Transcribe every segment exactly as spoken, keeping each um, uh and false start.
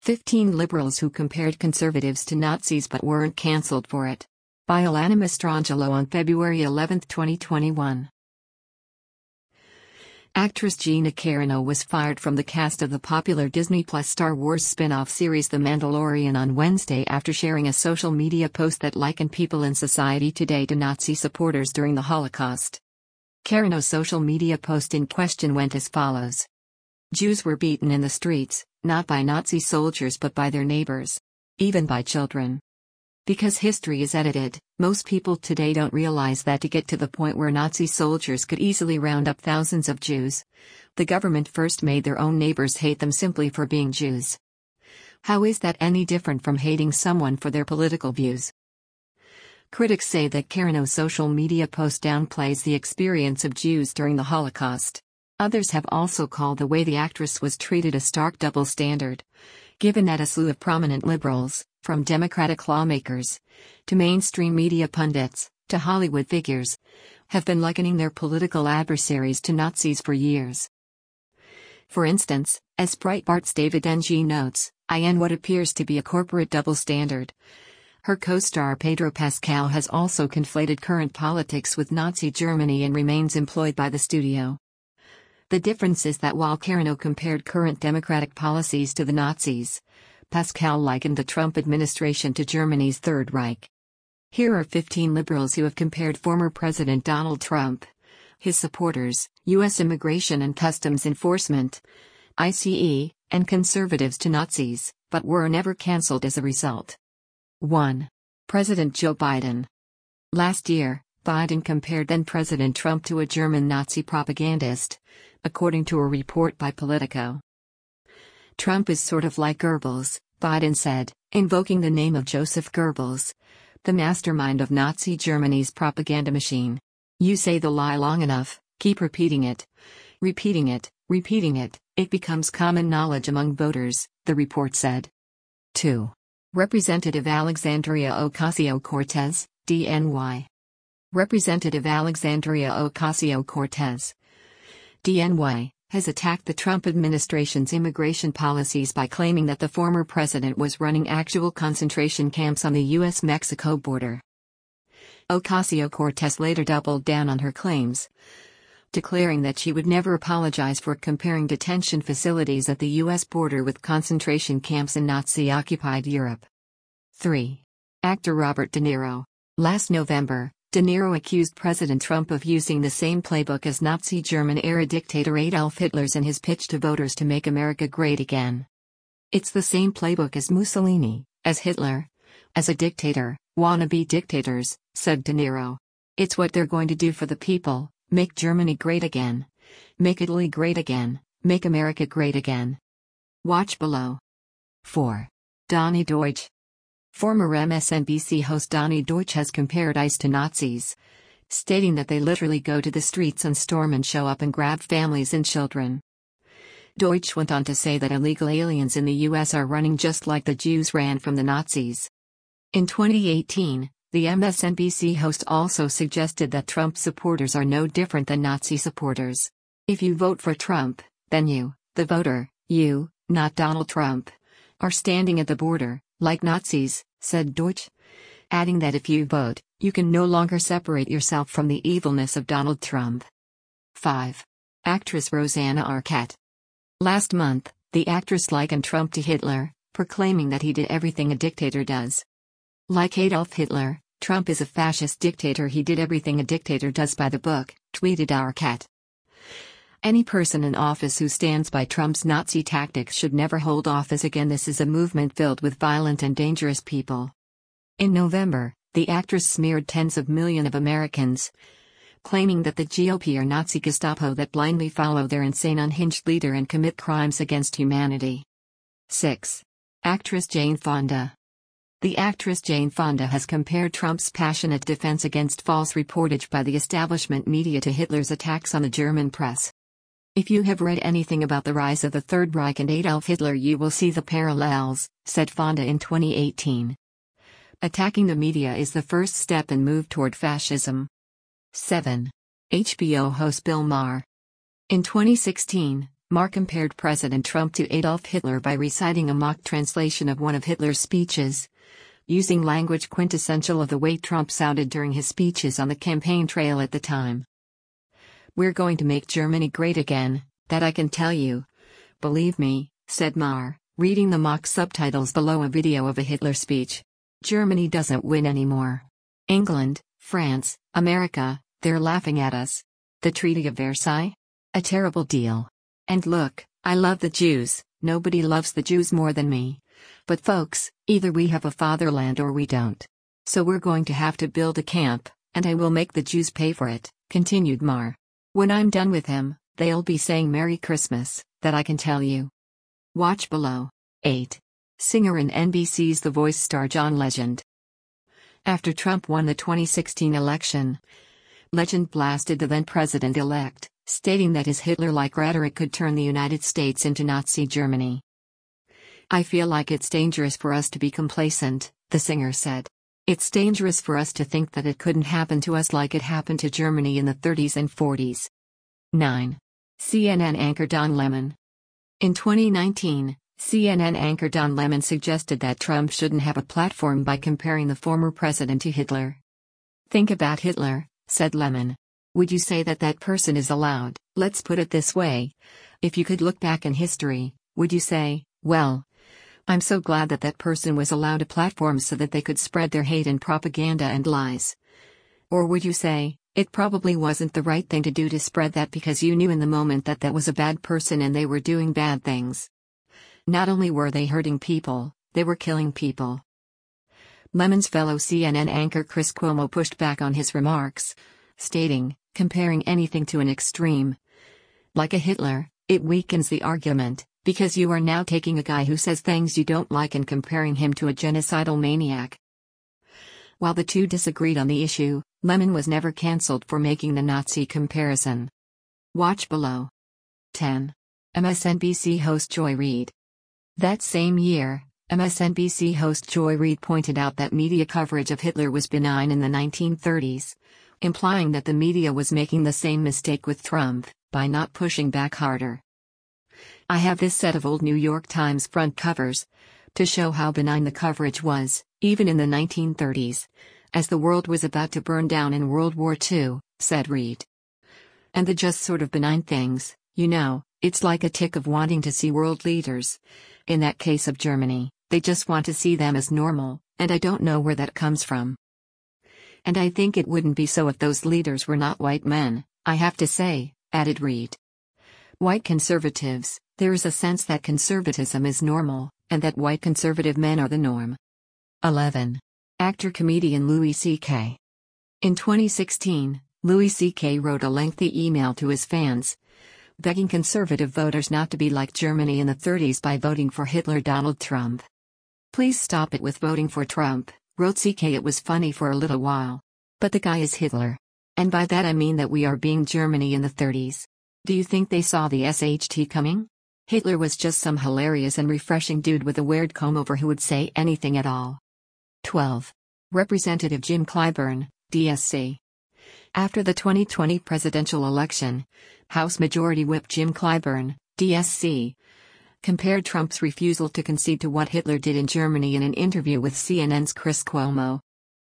fifteen Liberals who compared conservatives to Nazis but weren't cancelled for it. By Alana Mastrangelo on February eleventh, twenty twenty-one. Actress Gina Carano was fired from the cast of the popular Disney Plus Star Wars spin-off series The Mandalorian on Wednesday after sharing a social media post that likened people in society today to Nazi supporters during the Holocaust. Carano's social media post in question went as follows. Jews were beaten in the streets, not by Nazi soldiers but by their neighbors. Even by children. Because history is edited, most people today don't realize that to get to the point where Nazi soldiers could easily round up thousands of Jews, the government first made their own neighbors hate them simply for being Jews. How is that any different from hating someone for their political views? Critics say that Carano's social media post downplays the experience of Jews during the Holocaust. Others have also called the way the actress was treated a stark double standard, given that a slew of prominent liberals, from Democratic lawmakers, to mainstream media pundits, to Hollywood figures, have been likening their political adversaries to Nazis for years. For instance, as Breitbart's David N G notes, in what appears to be a corporate double standard, her co-star Pedro Pascal has also conflated current politics with Nazi Germany and remains employed by the studio. The difference is that while Carano compared current Democratic policies to the Nazis, Pascal likened the Trump administration to Germany's Third Reich. Here are fifteen liberals who have compared former President Donald Trump, his supporters, U S Immigration and Customs Enforcement, I C E, and conservatives to Nazis, but were never cancelled as a result. one. President Joe Biden. Last year, Biden compared then-President Trump to a German Nazi propagandist, according to a report by Politico. Trump is sort of like Goebbels, Biden said, invoking the name of Joseph Goebbels, the mastermind of Nazi Germany's propaganda machine. You say the lie long enough, keep repeating it. Repeating it, repeating it, it becomes common knowledge among voters, the report said. two. Representative Alexandria Ocasio-Cortez, D N Y. Representative Alexandria Ocasio-Cortez, D N Y, has attacked the Trump administration's immigration policies by claiming that the former president was running actual concentration camps on the U S Mexico border. Ocasio-Cortez later doubled down on her claims, declaring that she would never apologize for comparing detention facilities at the U S border with concentration camps in Nazi-occupied Europe. three. Actor Robert De Niro. Last November, De Niro accused President Trump of using the same playbook as Nazi German-era dictator Adolf Hitler's in his pitch to voters to make America great again. It's the same playbook as Mussolini, as Hitler, as a dictator, wannabe dictators, said De Niro. It's what they're going to do for the people, make Germany great again. Make Italy great again, make America great again. Watch below. four. Donny Deutsch. Former M S N B C host Donny Deutsch has compared ICE to Nazis, stating that they literally go to the streets and storm and show up and grab families and children. Deutsch went on to say that illegal aliens in the U S are running just like the Jews ran from the Nazis. In twenty eighteen, the M S N B C host also suggested that Trump supporters are no different than Nazi supporters. If you vote for Trump, then you, the voter, you, not Donald Trump, are standing at the border, like Nazis, said Deutsch, adding that if you vote, you can no longer separate yourself from the evilness of Donald Trump. five. Actress Rosanna Arquette. Last month, the actress likened Trump to Hitler, proclaiming that he did everything a dictator does. Like Adolf Hitler, Trump is a fascist dictator. He did everything a dictator does by the book, tweeted Arquette. Any person in office who stands by Trump's Nazi tactics should never hold office again. This is a movement filled with violent and dangerous people. In November, the actress smeared tens of millions of Americans, claiming that the G O P are Nazi Gestapo that blindly follow their insane unhinged leader and commit crimes against humanity. six. Actress Jane Fonda. The actress Jane Fonda has compared Trump's passionate defense against false reportage by the establishment media to Hitler's attacks on the German press. If you have read anything about the rise of the Third Reich and Adolf Hitler, you will see the parallels, said Fonda in twenty eighteen. Attacking the media is the first step in move toward fascism. seven. H B O host Bill Maher. In twenty sixteen, Marr compared President Trump to Adolf Hitler by reciting a mock translation of one of Hitler's speeches, using language quintessential of the way Trump sounded during his speeches on the campaign trail at the time. "We're going to make Germany great again, that I can tell you. Believe me," said Marr, reading the mock subtitles below a video of a Hitler speech. "Germany doesn't win anymore. England, France, America, they're laughing at us. The Treaty of Versailles? A terrible deal. And look, I love the Jews, nobody loves the Jews more than me. But folks, either we have a fatherland or we don't. So we're going to have to build a camp, and I will make the Jews pay for it," continued Marr. "When I'm done with him, they'll be saying Merry Christmas, that I can tell you." Watch below. eight. Singer and N B C's The Voice star John Legend. After Trump won the twenty sixteen election, Legend blasted the then president-elect, stating that his Hitler-like rhetoric could turn the United States into Nazi Germany. "I feel like it's dangerous for us to be complacent," the singer said. "It's dangerous for us to think that it couldn't happen to us like it happened to Germany in the thirties and forties. nine. C N N anchor Don Lemon. In twenty nineteen, C N N anchor Don Lemon suggested that Trump shouldn't have a platform by comparing the former president to Hitler. "Think about Hitler," said Lemon. "Would you say that that person is allowed? Let's put it this way. If you could look back in history, would you say, well, I'm so glad that that person was allowed a platform so that they could spread their hate and propaganda and lies? Or would you say, it probably wasn't the right thing to do to spread that because you knew in the moment that that was a bad person and they were doing bad things? Not only were they hurting people, they were killing people." Lemon's fellow C N N anchor Chris Cuomo pushed back on his remarks, stating, "Comparing anything to an extreme, like a Hitler, it weakens the argument, because you are now taking a guy who says things you don't like and comparing him to a genocidal maniac." While the two disagreed on the issue, Lemon was never cancelled for making the Nazi comparison. Watch below. ten. M S N B C host Joy Reid. That same year, M S N B C host Joy Reid pointed out that media coverage of Hitler was benign in the nineteen thirties, implying that the media was making the same mistake with Trump, by not pushing back harder. "I have this set of old New York Times front covers, to show how benign the coverage was, even in the nineteen thirties, as the world was about to burn down in World War Two, said Reid. "And the just sort of benign things, you know, it's like a tick of wanting to see world leaders. In that case of Germany, they just want to see them as normal, and I don't know where that comes from. And I think it wouldn't be so if those leaders were not white men, I have to say," added Reid. "White conservatives, there is a sense that conservatism is normal, and that white conservative men are the norm." eleven. Actor-comedian Louis C K. In twenty sixteen, Louis C K wrote a lengthy email to his fans, begging conservative voters not to be like Germany in the thirties by voting for Hitler Donald Trump. "Please stop it with voting for Trump," wrote C K. "It was funny for a little while. But the guy is Hitler. And by that I mean that we are being Germany in the thirties. Do you think they saw the S H T coming? Hitler was just some hilarious and refreshing dude with a weird comb-over who would say anything at all." twelve. Representative Jim Clyburn, D S C. After the twenty twenty presidential election, House Majority Whip Jim Clyburn, D S C, compared Trump's refusal to concede to what Hitler did in Germany in an interview with C N N's Chris Cuomo.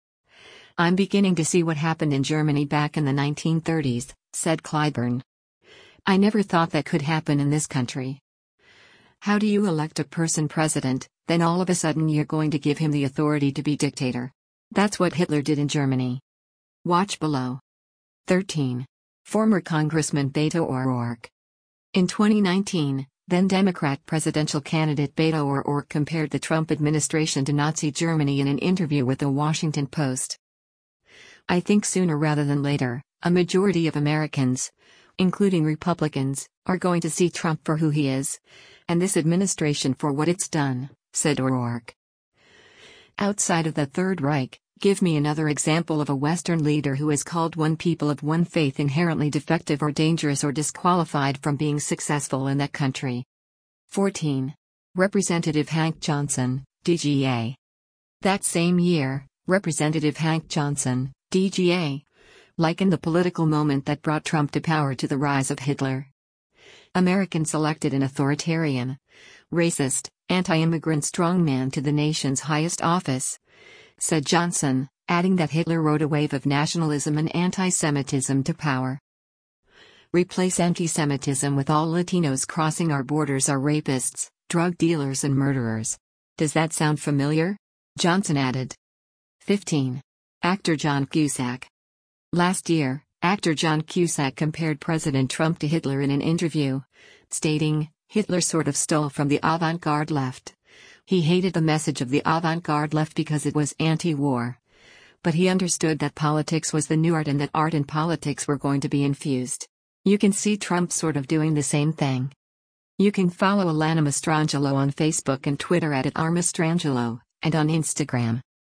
"I'm beginning to see what happened in Germany back in the nineteen thirties, said Clyburn. "I never thought that could happen in this country. How do you elect a person president, then all of a sudden you're going to give him the authority to be dictator? That's what Hitler did in Germany." Watch below. thirteen. Former Congressman Beto O'Rourke. In twenty nineteen, then Democrat presidential candidate Beto O'Rourke compared the Trump administration to Nazi Germany in an interview with the Washington Post. "I think sooner rather than later, a majority of Americans, including Republicans, are going to see Trump for who he is, and this administration for what it's done," said O'Rourke. "Outside of the Third Reich, give me another example of a Western leader who has called one people of one faith inherently defective or dangerous or disqualified from being successful in that country." fourteen. Representative Hank Johnson, D G A. That same year, Representative Hank Johnson, D G A, likened the political moment that brought Trump to power to the rise of Hitler. Americans elected an authoritarian, racist, anti-immigrant strongman to the nation's highest office, said Johnson, adding that Hitler rode a wave of nationalism and anti-Semitism to power. Replace anti-Semitism with all Latinos crossing our borders are rapists, drug dealers and murderers. Does that sound familiar? Johnson added. fifteen. Actor John Cusack. Last year, actor John Cusack compared President Trump to Hitler in an interview, stating, "Hitler sort of stole from the avant-garde left. He hated the message of the avant-garde left because it was anti-war. But he understood that politics was the new art and that art and politics were going to be infused." You can see Trump sort of doing the same thing. You can follow Alana Mastrangelo on Facebook and Twitter at @armastrangelo, and on Instagram